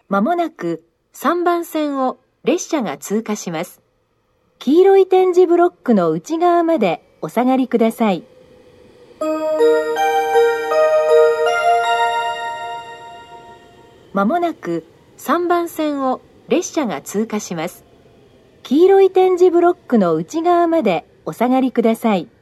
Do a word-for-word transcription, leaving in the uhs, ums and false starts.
まもなくさんばん線を列車が通過します。黄色い点字ブロックの内側までお下がりください。まもなくさんばん線を列車が通過します。黄色い点字ブロックの内側までお下がりください。